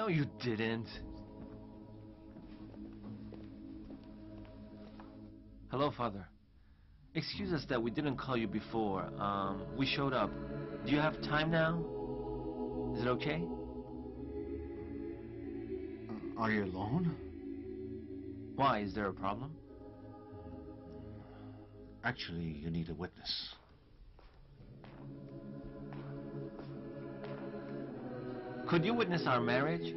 No, you didn't. Hello, Father. Excuse us that we didn't call you before. We showed up. Do you have time now? Is it okay? Are you alone? Why? Is there a problem? Actually, you need a witness. Could you witness our marriage?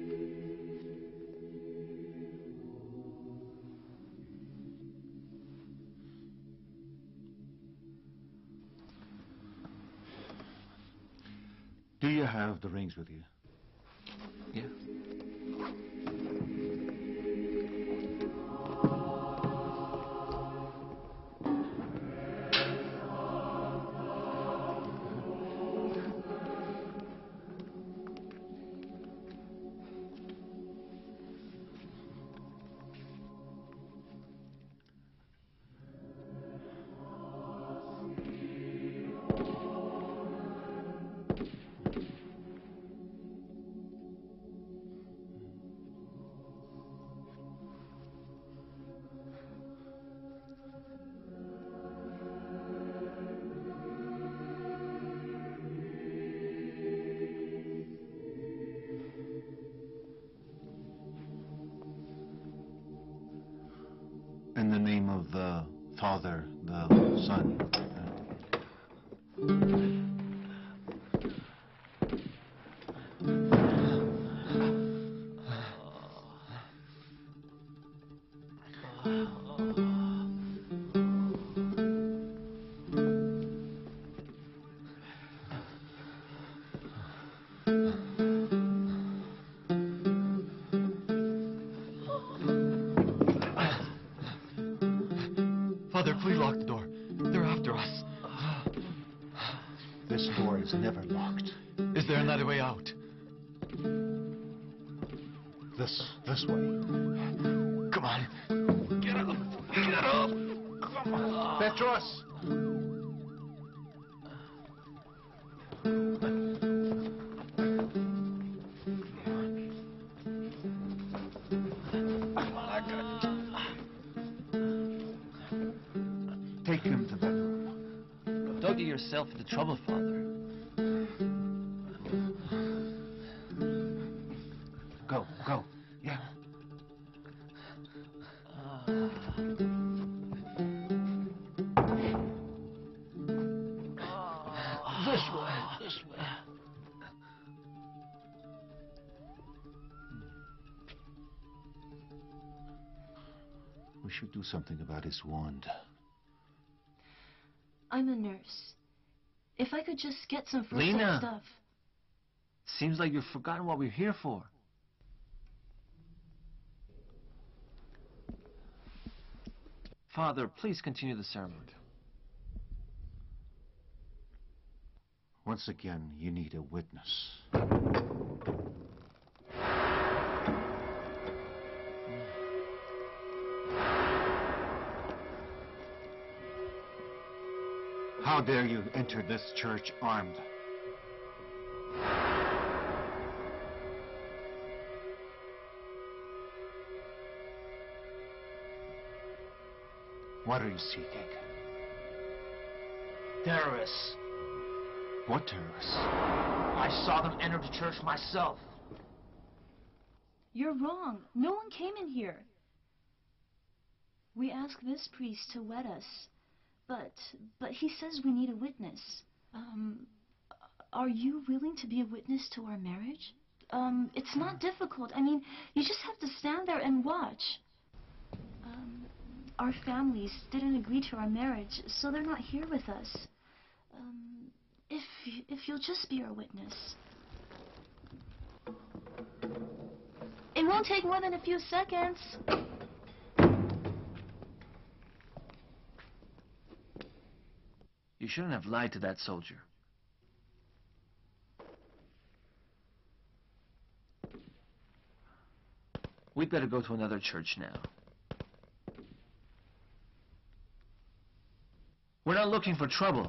Do you have the rings with you? Yeah. In the name of the Father, the Son. Father, please lock the door. They're after us. This door is never locked. Is there another way out? This way. Come on. Get up. Get up. Come on. Petros! Take him to that room. Don't get yourself into trouble, Father. Go, go. Yeah. This way, this way. We should do something about his wound. I'm a nurse. If I could just get some first aid Lena! stuff. Seems like you've forgotten what we're here for. Father, please continue the sermon. Once again, you need a witness. How dare you enter this church armed? What are you seeking? Terrorists. What terrorists? I saw them enter the church myself. You're wrong. No one came in here. We asked this priest to wed us, but he says we need a witness. Are you willing to be a witness to our marriage? It's not difficult. I mean, you just have to stand there and watch. Our families didn't agree to our marriage, so they're not here with us. If you'll just be our witness. It won't take more than a few seconds. You shouldn't have lied to that soldier. We'd better go to another church now. We're not looking for trouble.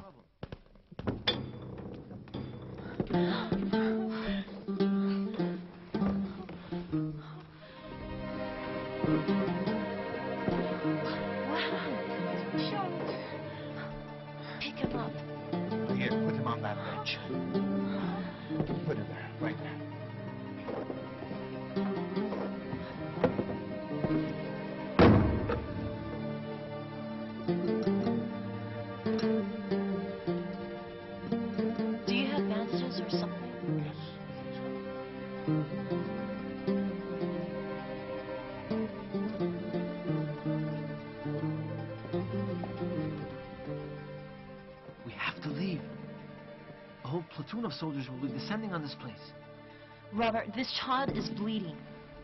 of soldiers will be descending on this place. Robert, this child is bleeding.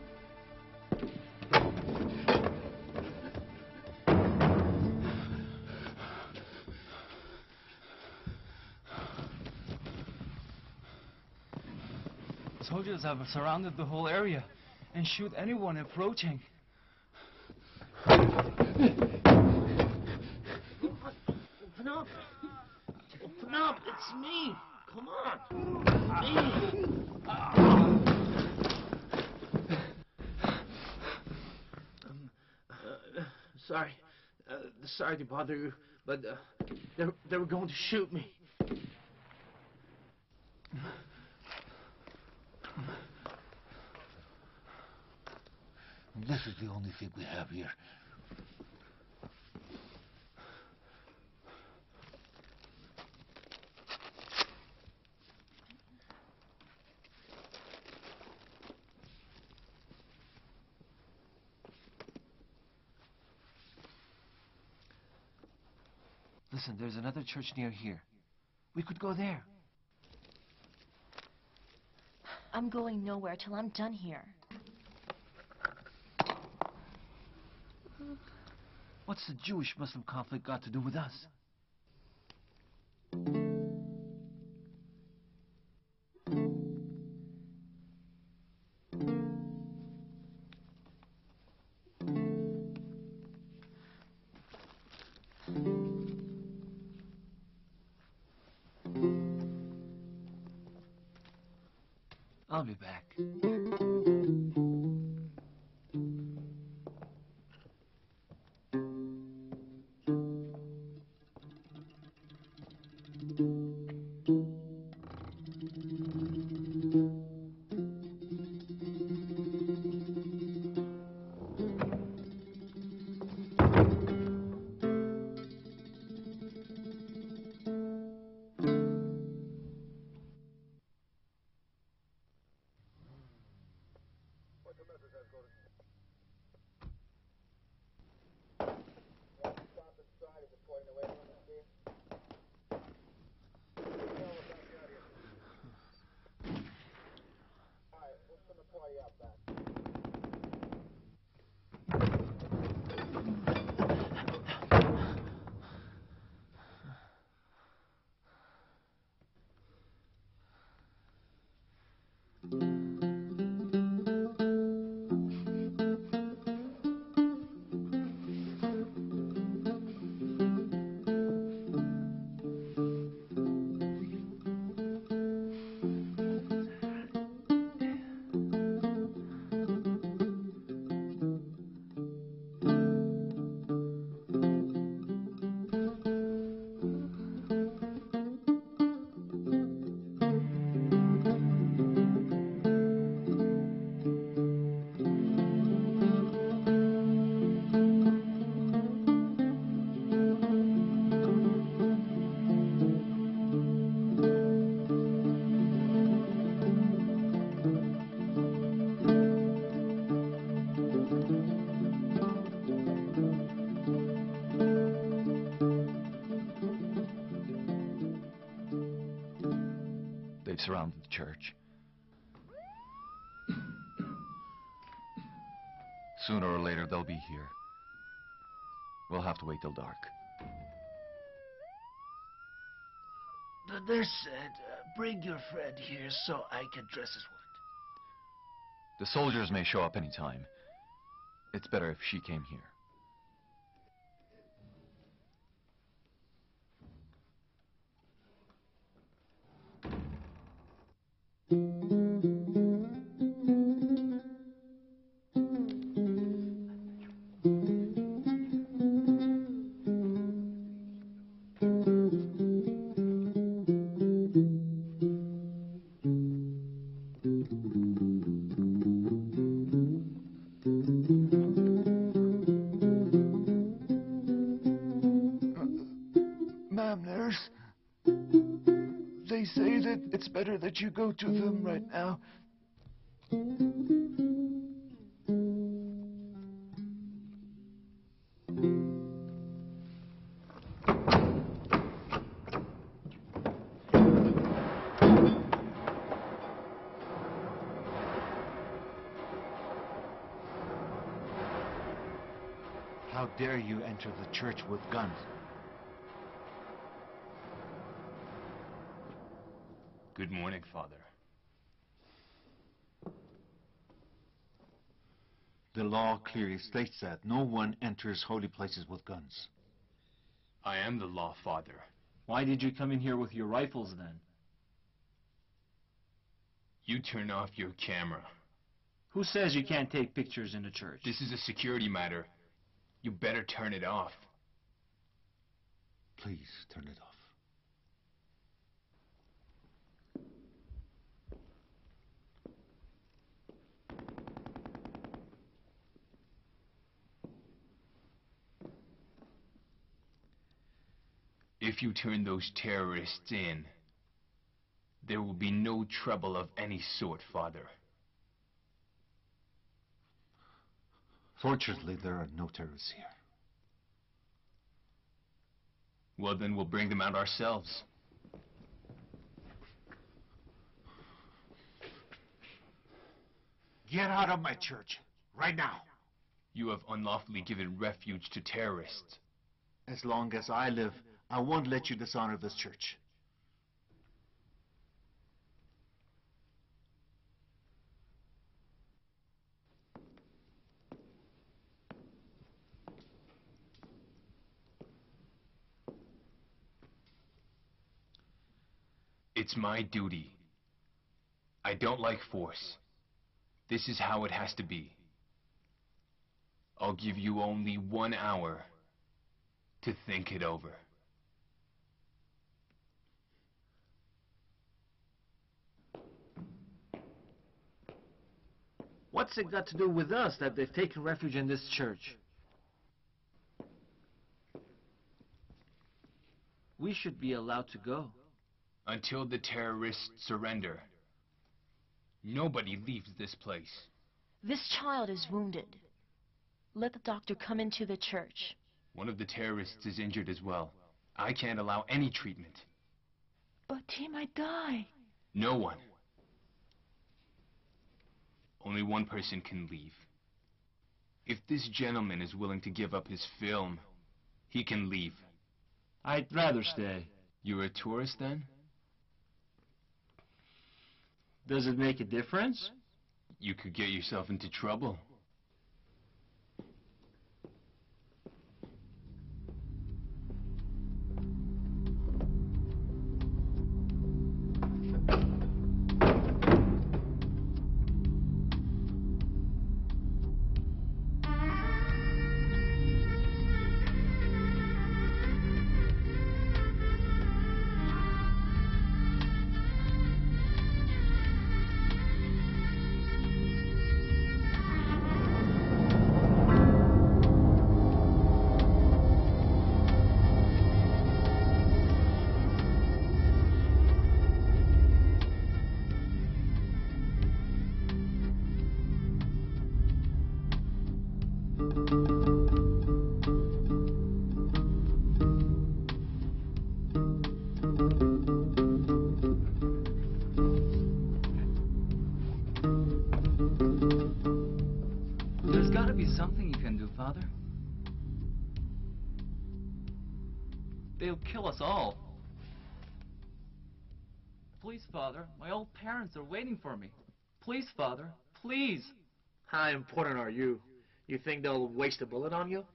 Soldiers have surrounded the whole area and shoot anyone approaching. Open up! Open up! It's me! Come on! Me! Sorry. Sorry to bother you, but they were going to shoot me. This is the only thing we have here. Listen, there's another church near here. We could go there. I'm going nowhere till I'm done here. What's the Jewish-Muslim conflict got to do with us? I'll be back. They've surrounded the church. Sooner or later, they'll be here. We'll have to wait till dark. The nurse said, bring your friend here so I can dress his wound. The soldiers may show up any time. It's better if she came here. Ma'am, nurse. They say that it's better that you go to them right now. How dare you enter the church with guns? Good morning, Father. The law clearly states that no one enters holy places with guns. I am the law, Father. Why did you come in here with your rifles then? You turn off your camera. Who says you can't take pictures in the church? This is a security matter. You better turn it off. Please turn it off. If you turn those terrorists in, there will be no trouble of any sort, Father. Fortunately, there are no terrorists here. Well, then we'll bring them out ourselves. Get out of my church, right now. You have unlawfully given refuge to terrorists. As long as I live, I won't let you dishonor this church. It's my duty. I don't like force. This is how it has to be. I'll give you only 1 hour to think it over. What's it got to do with us that they've taken refuge in this church? We should be allowed to go. Until the terrorists surrender. Nobody leaves this place. This child is wounded. Let the doctor come into the church. One of the terrorists is injured as well. I can't allow any treatment. But he might die. No one. Only one person can leave. If this gentleman is willing to give up his film, he can leave. I'd rather stay. You're a tourist then? Does it make a difference? You could get yourself into trouble. There's got to be something you can do, Father. They'll kill us all. Please, Father, my old parents are waiting for me. Please, Father, please. How important are you? You think they'll waste a bullet on you?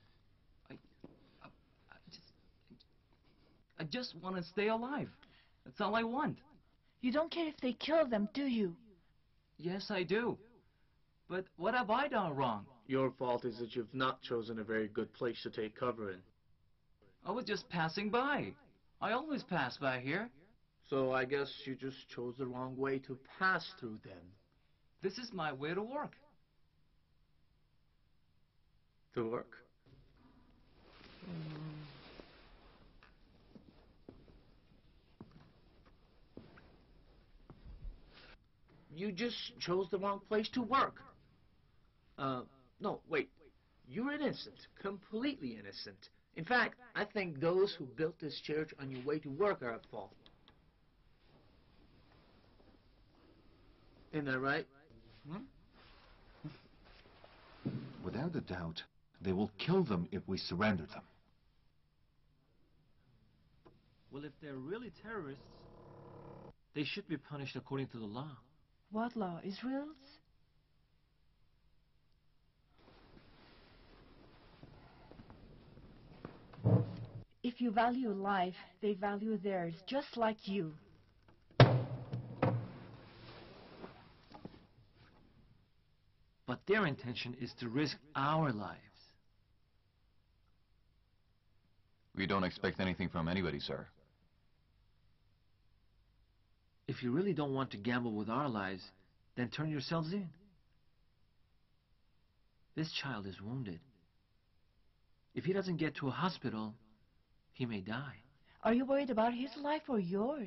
I just want to stay alive. That's all I want. You don't care if they kill them, do you? Yes, I do. But what have I done wrong? Your fault is that you've not chosen a very good place to take cover in. I was just passing by. I always pass by here. So I guess you just chose the wrong way to pass through them. This is my way to work. To work? You just chose the wrong place to work. No, wait. You're innocent. Completely innocent. In fact, I think those who built this church on your way to work are at fault. Isn't that right? Without a doubt, They will kill them if we surrender them. Well, if they're really terrorists, they should be punished according to the law. What law? Israel's? If you value life, they value theirs, just like you. But their intention is to risk our lives. We don't expect anything from anybody, sir. If you really don't want to gamble with our lives, then turn yourselves in. This child is wounded. If he doesn't get to a hospital, he may die. Are you worried about his life or yours?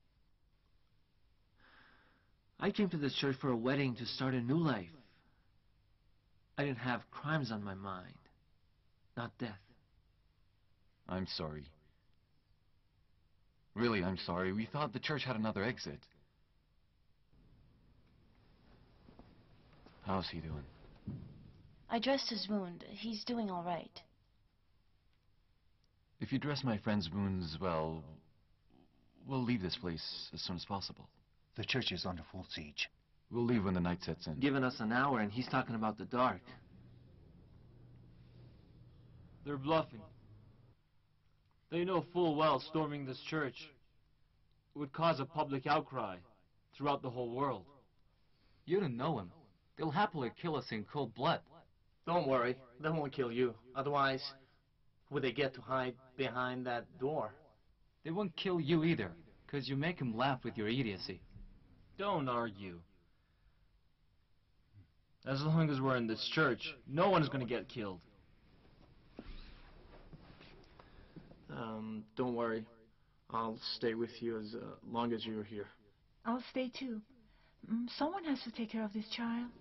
I came to this church for a wedding to start a new life. I didn't have crimes on my mind, not death. I'm sorry. Really, I'm sorry. We thought the church had another exit. How's he doing? I dressed his wound. He's doing all right. If you dress my friend's wounds well, we'll leave this place as soon as possible. The church is under full siege. We'll leave when the night sets in. Given us an hour and he's talking about the dark. They're bluffing. They know full well storming this church would cause a public outcry throughout the whole world. You don't know him. They'll happily kill us in cold blood. Don't worry, they won't kill you. Otherwise, would they get to hide behind that door? They won't kill you either, because you make them laugh with your idiocy. Don't argue. As long as we're in this church, no one's going to get killed. Don't worry. I'll stay with you as long as you're here. I'll stay too. Someone has to take care of this child.